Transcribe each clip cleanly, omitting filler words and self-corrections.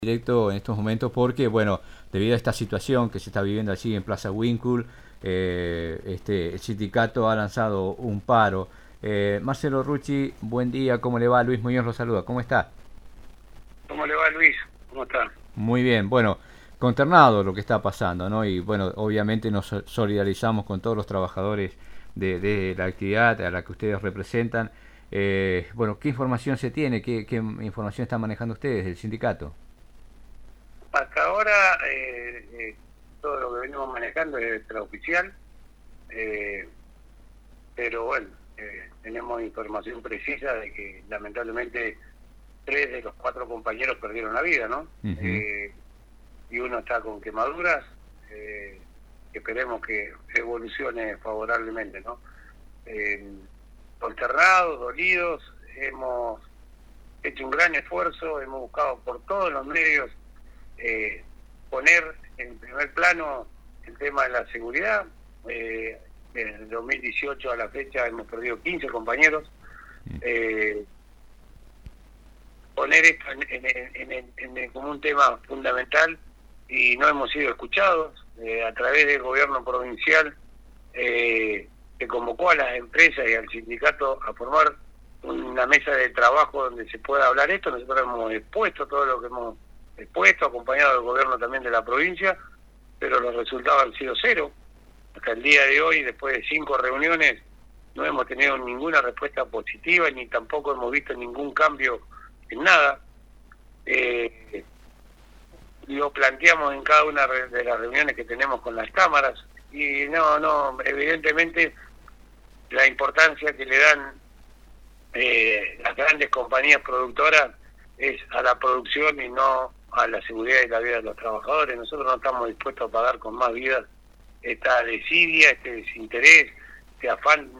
Directo en estos momentos porque, bueno, debido a esta situación que se está viviendo allí en Plaza Winkle, el sindicato ha lanzado un paro. Marcelo Rucci, buen día, ¿cómo le va? Luis Muñoz lo saluda, ¿cómo está? ¿Cómo le va, Luis? ¿Cómo está? Muy bien, bueno, consternado lo que está pasando, ¿no? Y bueno, obviamente nos solidarizamos con todos los trabajadores de la actividad a la que ustedes representan. Bueno, ¿qué información se tiene? ¿Qué información están manejando ustedes del sindicato? Hasta ahora todo lo que venimos manejando es extraoficial, eh, pero bueno, tenemos información precisa de que lamentablemente 3 de los 4 compañeros perdieron la vida, ¿no? Ujú. Y uno está con quemaduras, esperemos que evolucione favorablemente, ¿no? Consternados, dolidos, hemos hecho un gran esfuerzo, hemos buscado por todos los medios poner en primer plano el tema de la seguridad. Desde el 2018 a la fecha hemos perdido 15 compañeros. Poner esto como un tema fundamental y no hemos sido escuchados. A través del gobierno provincial se convocó a las empresas y al sindicato a formar una mesa de trabajo donde se pueda hablar esto. Nosotros hemos expuesto todo lo que hemos expuesto, acompañado del gobierno también de la provincia, pero los resultados han sido cero. Hasta el día de hoy, después de 5 reuniones, no hemos tenido ninguna respuesta positiva, ni tampoco hemos visto ningún cambio en nada. Lo planteamos en cada una de las reuniones que tenemos con las cámaras, y evidentemente la importancia que le dan las grandes compañías productoras es a la producción y no a la seguridad y la vida de los trabajadores. Nosotros no estamos dispuestos a pagar con más vidas esta desidia, este desinterés, este afán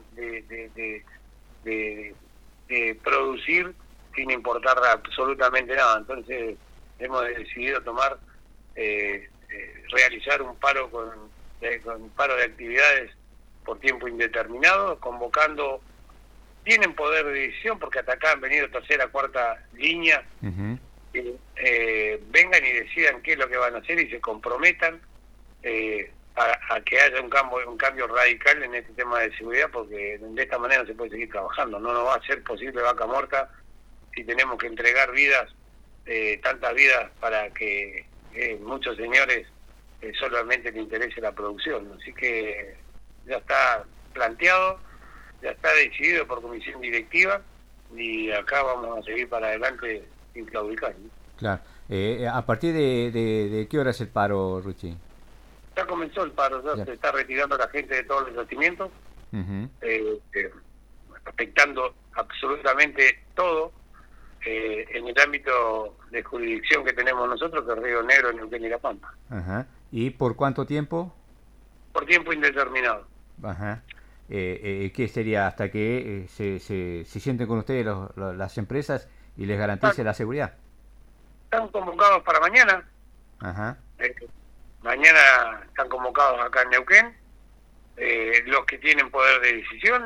de producir sin importar absolutamente nada. Entonces hemos decidido realizar un paro con paro de actividades por tiempo indeterminado, convocando. Tienen poder de decisión porque hasta acá han venido tercera, cuarta línea, Ujú. vengan y decidan qué es lo que van a hacer y se comprometan a que haya un cambio radical en este tema de seguridad, porque de esta manera no se puede seguir trabajando. No nos va a ser posible vaca muerta si tenemos que entregar vidas, tantas vidas para que muchos señores solamente les interese la producción. Así que ya está planteado, ya está decidido por comisión directiva y acá vamos a seguir para adelante sin claudicar, ¿no? Claro. ¿A partir de qué hora es el paro, Ruchi? Ya comenzó el paro, ya Ya. se está retirando la gente de todos los yacimientos, Ujú. afectando absolutamente todo en el ámbito de jurisdicción que tenemos nosotros, que es Río Negro, Neuquén y La Pampa, Ajá. ¿Y por cuánto tiempo? por tiempo indeterminado. Ajá. ¿Qué sería hasta que se sienten con ustedes las empresas y les Están, garantice la seguridad? están convocados para mañana. Ajá. eh, Mañana están convocados acá en Neuquén los que tienen poder de decisión,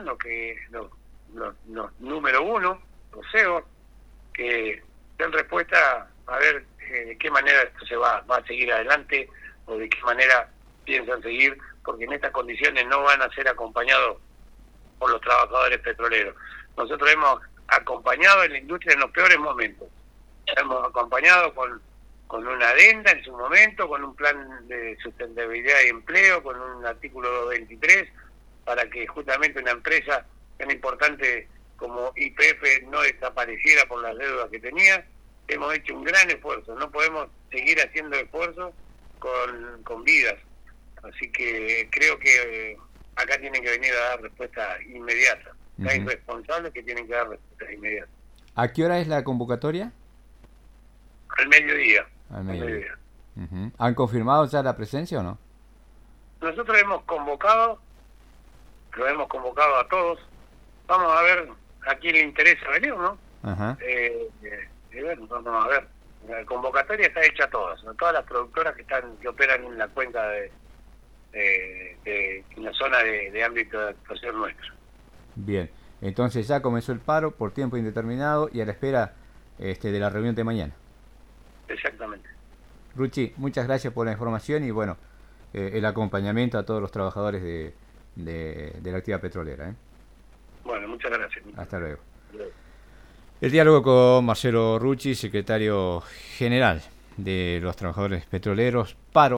los número uno, los CEOs, que den respuesta a ver de qué manera esto se va a seguir adelante o de qué manera piensan seguir, porque en estas condiciones no van a ser acompañados por los trabajadores petroleros. Nosotros hemos acompañado en la industria en los peores momentos. Hemos acompañado con una adenda en su momento, con un plan de sustentabilidad y empleo, con un artículo 223, para que justamente una empresa tan importante como YPF no desapareciera por las deudas que tenía. Hemos hecho un gran esfuerzo, no podemos seguir haciendo esfuerzos con vidas. Así que creo que acá tienen que venir a dar respuesta inmediata. Hay Ujú. responsables que tienen que dar respuesta inmediata. ¿A qué hora es la convocatoria? Al mediodía. Al Al mediodía. mediodía. Ujú. ¿Han confirmado ya la presencia o no? Nosotros lo hemos convocado a todos. Vamos a ver a quién le interesa venir, ¿no? Ajá. Bueno, vamos a ver. La convocatoria está hecha a todas las productoras que operan en la cuenca en la zona de ámbito de actuación nuestra. Bien. Entonces ya comenzó el paro por tiempo indeterminado y a la espera de la reunión de mañana. Exactamente. Ruchi, muchas gracias por la información y bueno, el acompañamiento a todos los trabajadores de la actividad petrolera. Bueno, muchas gracias. Hasta luego. El diálogo con Marcelo Ruchi, secretario general de los trabajadores petroleros, paro.